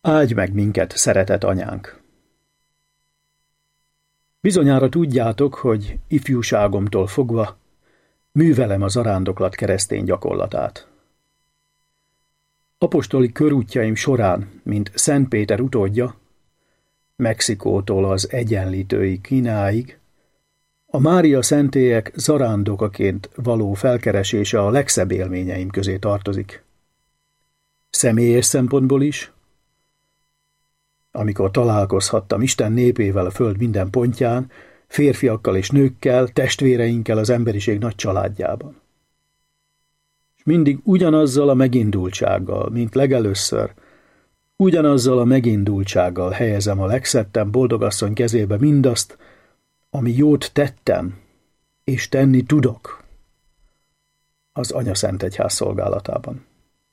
Áldj meg minket, szeretett anyánk! Bizonyára tudjátok, hogy ifjúságomtól fogva művelem a zarándoklat keresztény gyakorlatát. Apostoli körútjaim során, mint Szent Péter utódja, Mexikótól az Egyenlítői Kínáig, a Mária szentélyek zarándokaként való felkeresése a legszebb élményeim közé tartozik. Személyes szempontból is, amikor találkozhattam Isten népével a föld minden pontján, férfiakkal és nőkkel, testvéreinkkel az emberiség nagy családjában. És mindig ugyanazzal a megindultsággal, mint legelőször, ugyanazzal a megindultsággal helyezem a legszettebb boldogasszony kezébe mindazt, ami jót tettem, és tenni tudok az Anyaszentegyház szolgálatában.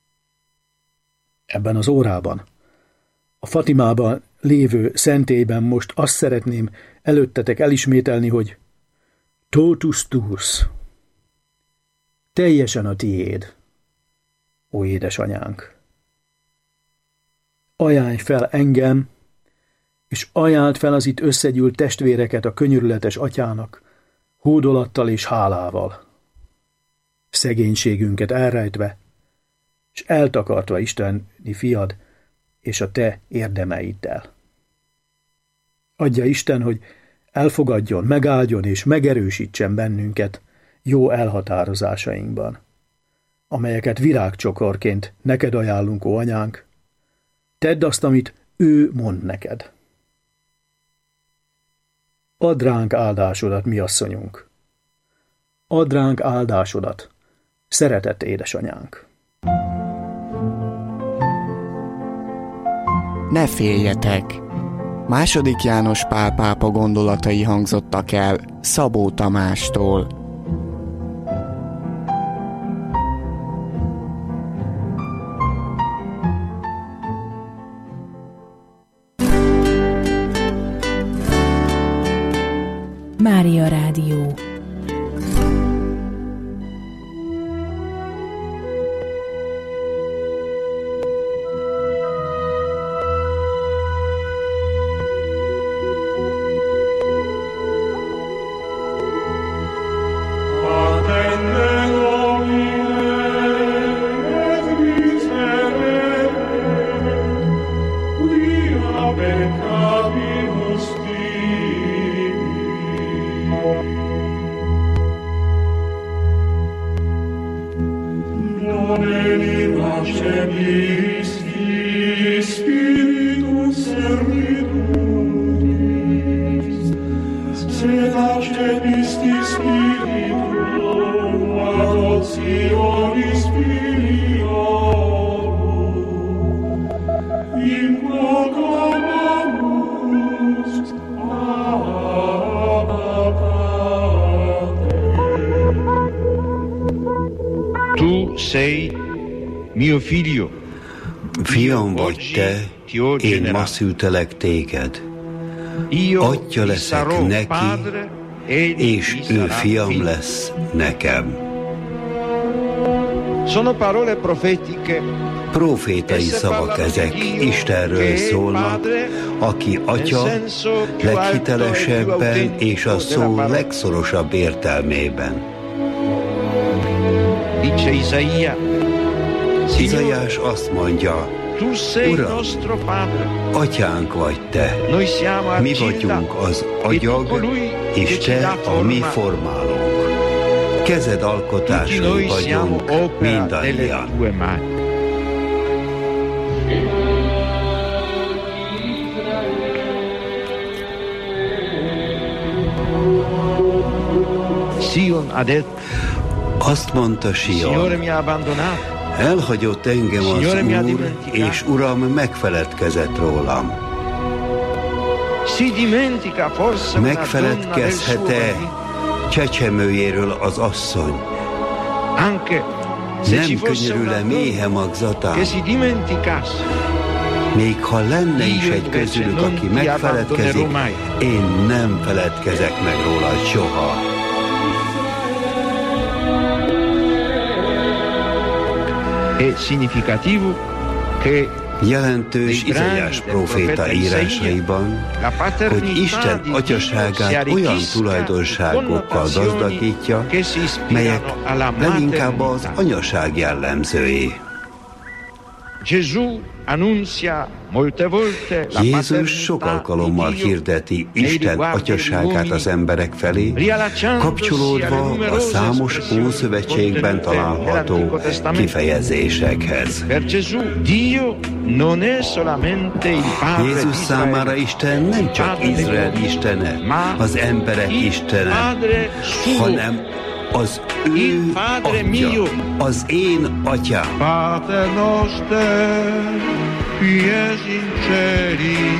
Ebben az órában, a Fatimában lévő szentélyben most azt szeretném előttetek elismételni, hogy totus tuus, teljesen a tiéd, ó édesanyánk. Ajánlj fel engem, és ajánld fel az itt összegyűlt testvéreket a könyörületes atyának, hódolattal és hálával. Szegénységünket elrejtve, és eltakartva Isteni fiad és a te érdemeiddel. Adja Isten, hogy elfogadjon, megáldjon és megerősítsen bennünket jó elhatározásainkban, amelyeket virágcsokorként neked ajánlunk, ó anyánk. Tedd azt, amit ő mond neked. Add ránk áldásodat, mi asszonyunk. Add ránk áldásodat, szeretett édesanyánk. Ne féljetek! II. János Pál pápa gondolatai hangzottak el Szabó Tamástól. Mária Rádió. Fiam vagy te, én ma szültelek téged. Atya leszek neki, és ő fiam lesz nekem. Profétai szavak ezek, Istenről szólnak, aki atya leghitelesebben és a szó legszorosabb értelmében. Izaiás azt mondja, Uram, atyánk vagy te, mi vagyunk az agyag, és te a mi formálónk. Kezed alkotásai vagyunk mindannyian. Azt mondta Sion, elhagyott engem az Úr, és Uram megfeledkezett rólam. Megfeledkezhet-e csecsemőjéről az asszony? Nem könyörül-e méhe magzatán? Még ha lenne is egy közülük, aki megfeledkezik, én nem feledkezek meg róla soha. Jelentős Izaiás próféta írásaiban, hogy Isten atyaságát olyan tulajdonságokkal gazdagítja, melyek leginkább az anyaság jellemzői. Jézus sok alkalommal hirdeti Isten atyaságát az emberek felé, kapcsolódva a számos Ószövetségben található kifejezésekhez. Jézus számára Isten nem csak Izrael istene, az emberek istene, hanem az ő atya, az én atyám. Pater noster, qui es in celi,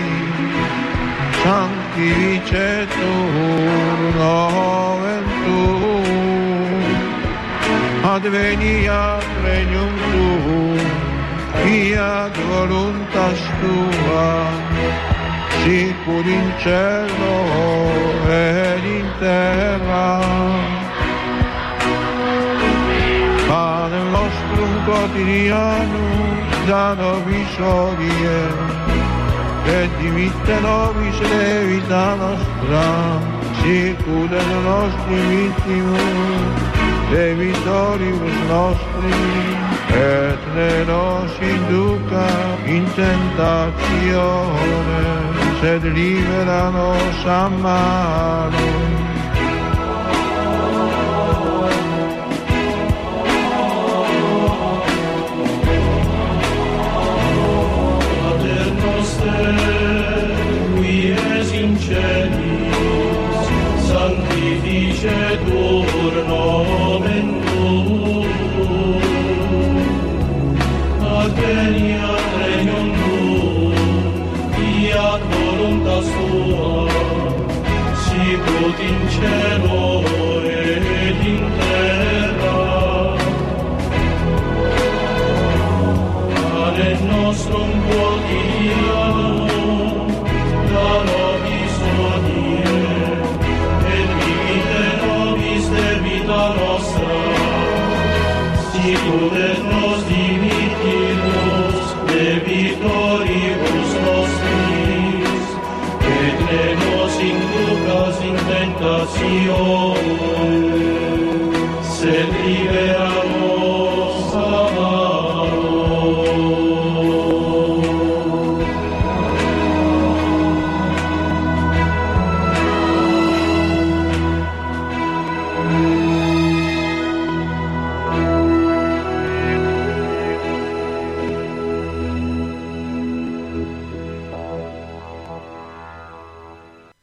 sanctificetur nomen tuum, adveniat regnum tuum, fiat voluntas tua, sicur in cielo et in terra. Panem nostrum quotidianum da nobis hodie, et dimitte nobis debita nostra, sicut et nostri vittimus debitoribus nostri, et ne nos induca in tentatione, sed libera nos a malo. Qui es in celis, sanctificetur nomen tuum, adveniat regnum tuum, fiat voluntas tua, sicut in cielo et in terra. Panem nostrum quotidianum da nobis hodie, et dimitte nobis debita nostra, sicut et nos dimittimus debitoribus nostris, et ne nos inducas in tentatione,